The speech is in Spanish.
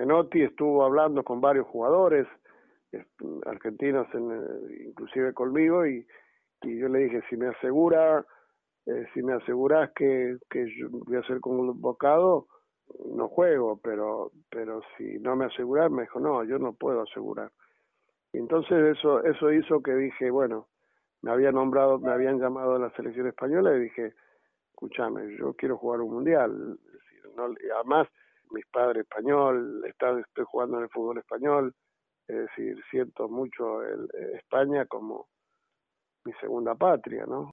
Menotti estuvo hablando con varios jugadores argentinos, inclusive conmigo, y yo le dije, si me asegurás que yo voy a ser convocado, no juego, pero si no me asegurás, me dijo, no, yo no puedo asegurar. Y entonces eso hizo que dije, bueno, me habían llamado a la selección española y dije, escúchame, yo quiero jugar un mundial. Es decir, además, mis padres español, estoy jugando en el fútbol español, es decir, siento mucho España como mi segunda patria, ¿no?